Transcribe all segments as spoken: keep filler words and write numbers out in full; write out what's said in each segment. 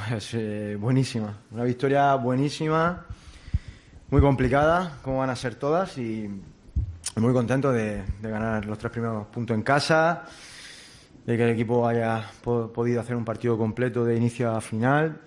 Pues eh, buenísima, una victoria buenísima, muy complicada, como van a ser todas, y muy contento de, de ganar los tres primeros puntos en casa, de que el equipo haya po- podido hacer un partido completo de inicio a final.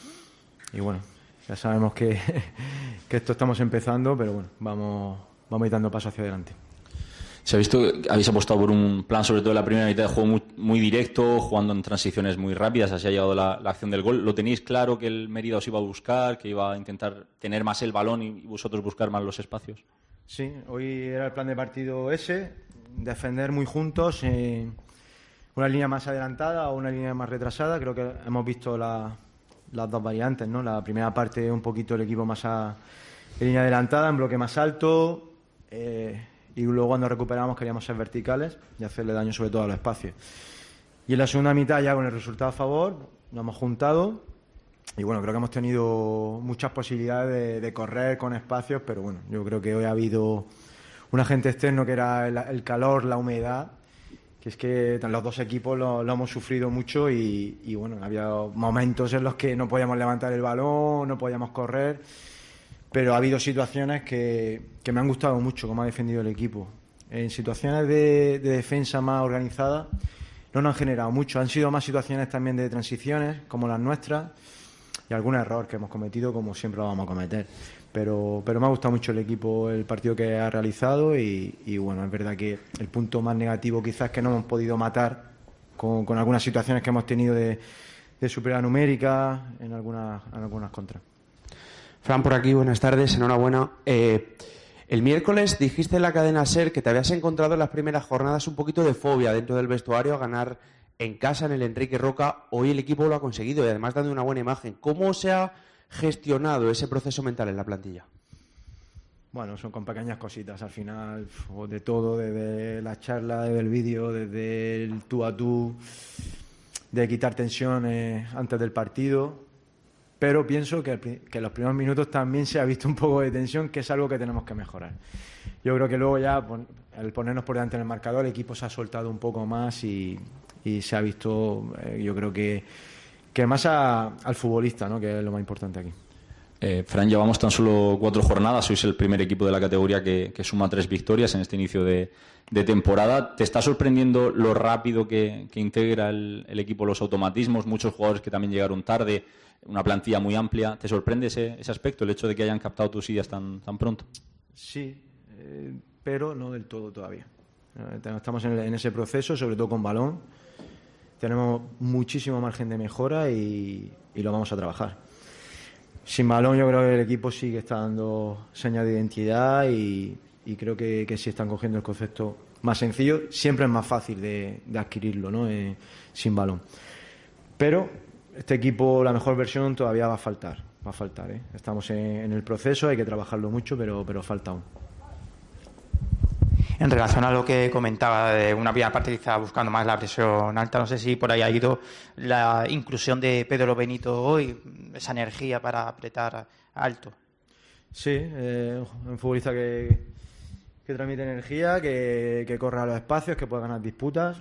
Y bueno, ya sabemos que, que esto estamos empezando, pero bueno, vamos, vamos a ir dando paso hacia adelante. Se ha visto que habéis apostado por un plan, sobre todo en la primera mitad de juego, muy, muy directo, jugando en transiciones muy rápidas, así ha llegado la, la acción del gol. ¿Lo tenéis claro que el Mérida os iba a buscar, que iba a intentar tener más el balón y vosotros buscar más los espacios? Sí, hoy era el plan de partido ese, defender muy juntos, eh, una línea más adelantada o una línea más retrasada. Creo que hemos visto la, las dos variantes, ¿no? La primera parte un poquito el equipo más a, en línea adelantada, en bloque más alto, eh, y luego cuando recuperamos queríamos ser verticales y hacerle daño sobre todo a los espacios. Y en la segunda mitad, ya con el resultado a favor, nos hemos juntado y bueno, creo que hemos tenido muchas posibilidades de, de correr con espacios, pero bueno, yo creo que hoy ha habido un agente externo que era el, el calor, la humedad, que es que los dos equipos lo, lo hemos sufrido mucho y, y bueno, había momentos en los que no podíamos levantar el balón, no podíamos correr. Pero ha habido situaciones que, que me han gustado mucho, cómo ha defendido el equipo. En situaciones de, de defensa más organizada no nos han generado mucho. Han sido más situaciones también de transiciones, como las nuestras, y algún error que hemos cometido, como siempre lo vamos a cometer. Pero, pero me ha gustado mucho el equipo, el partido que ha realizado, y, y bueno, es verdad que el punto más negativo quizás es que no hemos podido matar con, con algunas situaciones que hemos tenido de, de superioridad numérica en algunas, en algunas contras. Fran, por aquí, buenas tardes, enhorabuena. Eh, el miércoles dijiste en la cadena SER que te habías encontrado en las primeras jornadas un poquito de fobia dentro del vestuario a ganar en casa en el Enrique Roca. Hoy el equipo lo ha conseguido y además dando una buena imagen. ¿Cómo se ha gestionado ese proceso mental en la plantilla? Bueno, son con pequeñas cositas al final, de todo, desde la charla, desde el vídeo, desde el tú a tú, de quitar tensiones antes del partido. Pero pienso que, que en los primeros minutos también se ha visto un poco de tensión, que es algo que tenemos que mejorar. Yo creo que luego ya, al ponernos por delante en el marcador, el equipo se ha soltado un poco más y, y se ha visto, eh, yo creo que, que más a, al futbolista, ¿no? Que es lo más importante aquí. Eh, Fran, llevamos tan solo cuatro jornadas, sois el primer equipo de la categoría que, que suma tres victorias en este inicio de, de temporada. ¿Te está sorprendiendo lo rápido que, que integra el, el equipo los automatismos? Muchos jugadores que también llegaron tarde, una plantilla muy amplia. ¿Te sorprende ese, ese aspecto, el hecho de que hayan captado tus ideas tan, tan pronto? Sí, eh, pero no del todo todavía. Estamos en, en ese proceso, sobre todo con balón. Tenemos muchísimo margen de mejora y, y lo vamos a trabajar. Sin balón yo creo que el equipo sí que está dando señas de identidad y, y creo que, que sí están cogiendo el concepto más sencillo. Siempre es más fácil de, de adquirirlo, ¿no? Eh, sin balón. Pero este equipo, la mejor versión todavía va a faltar. Va a faltar, ¿eh? Estamos en, en el proceso, hay que trabajarlo mucho, pero, pero falta aún. En relación a lo que comentaba de una primera parte quizá buscando más la presión alta, no sé si por ahí ha ido la inclusión de Pedro Benito hoy, esa energía para apretar alto. Sí, eh, un futbolista que, que transmite energía, que, que corre a los espacios, que puede ganar disputas.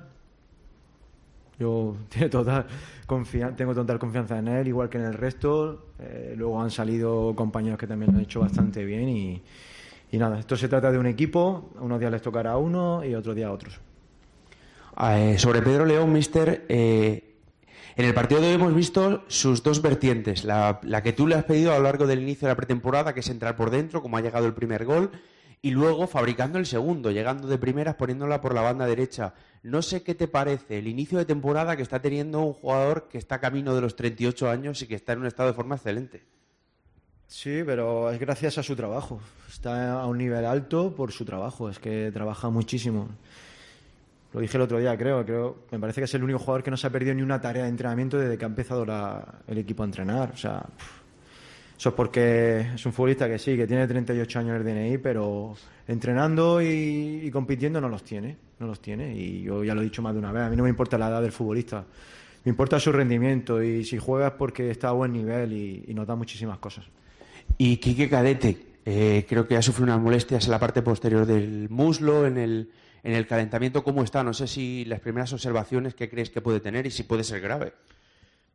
Yo tengo total, confianza, tengo total confianza en él, igual que en el resto. Eh, luego han salido compañeros que también lo han hecho bastante bien y Y nada, esto se trata de un equipo, unos días les tocará a uno y otros días a otros. Eh, sobre Pedro León, mister, eh, en el partido de hoy hemos visto sus dos vertientes. La, la que tú le has pedido a lo largo del inicio de la pretemporada, que es entrar por dentro, como ha llegado el primer gol, y luego fabricando el segundo, llegando de primeras, poniéndola por la banda derecha. No sé qué te parece el inicio de temporada que está teniendo un jugador que está camino de los treinta y ocho años y que está en un estado de forma excelente. Sí, pero es gracias a su trabajo. Está a un nivel alto por su trabajo. Es que trabaja muchísimo. Lo dije el otro día, creo. creo me parece que es el único jugador que no se ha perdido ni una tarea de entrenamiento desde que ha empezado la, el equipo a entrenar. O sea, eso es porque es un futbolista que sí, que tiene treinta y ocho años en el D N I, pero entrenando y, y compitiendo no los tiene. No los tiene. Y yo ya lo he dicho más de una vez. A mí no me importa la edad del futbolista. Me importa su rendimiento. Y si juega es porque está a buen nivel y, y nos da muchísimas cosas. Y Quique Cadete, eh, creo que ha sufrido unas molestias en la parte posterior del muslo, en el, en el calentamiento. ¿Cómo está? No sé si las primeras observaciones que crees que puede tener y si puede ser grave.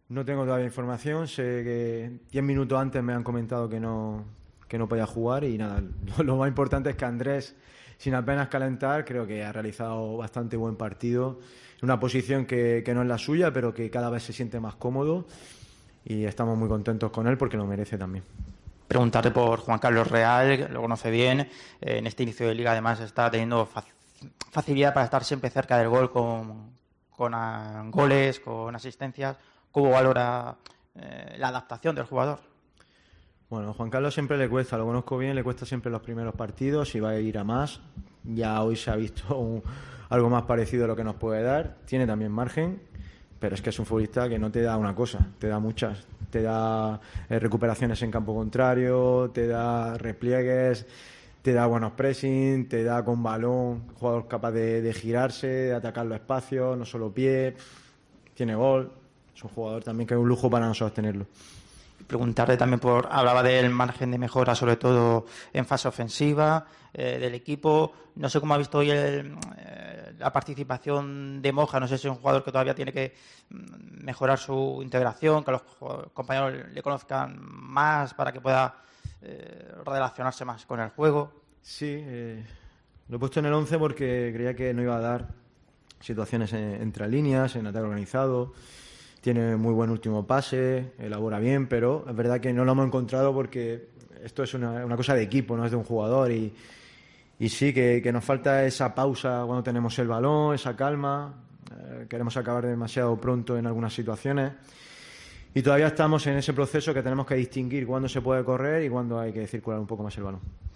No tengo todavía información, sé que diez minutos antes me han comentado que no, que no podía jugar y nada, lo, lo más importante es que Andrés, sin apenas calentar, creo que ha realizado bastante buen partido, en una posición que, que no es la suya, pero que cada vez se siente más cómodo y estamos muy contentos con él porque lo merece también. Preguntarle por Juan Carlos Real, lo conoce bien, eh, en este inicio de liga además está teniendo fac- facilidad para estar siempre cerca del gol con, con a, goles, con asistencias. ¿Cómo valora eh, la adaptación del jugador? Bueno, a Juan Carlos siempre le cuesta, lo conozco bien, le cuesta siempre los primeros partidos y va a ir a más. Ya hoy se ha visto un, algo más parecido a lo que nos puede dar. Tiene también margen, pero es que es un futbolista que no te da una cosa, te da muchas. Te da eh, recuperaciones en campo contrario, te da repliegues, te da buenos pressing, te da con balón, jugador capaz de, de girarse, de atacar los espacios, no solo pie, tiene gol. Es un jugador también que es un lujo para nosotros tenerlo. Preguntarle también por, hablaba del margen de mejora, sobre todo en fase ofensiva eh, del equipo. No sé cómo ha visto hoy el, eh, la participación de Moja. No sé si es un jugador que todavía tiene que mejorar su integración, que los compañeros le conozcan más para que pueda eh, relacionarse más con el juego. Sí, eh, lo he puesto en el once porque creía que no iba a dar situaciones en, entre líneas, en ataque organizado. Tiene muy buen último pase, elabora bien, pero es verdad que no lo hemos encontrado porque esto es una, una cosa de equipo, no es de un jugador. Y, y sí, que, que nos falta esa pausa cuando tenemos el balón, esa calma. Eh, queremos acabar demasiado pronto en algunas situaciones. Y todavía estamos en ese proceso que tenemos que distinguir cuándo se puede correr y cuándo hay que circular un poco más el balón.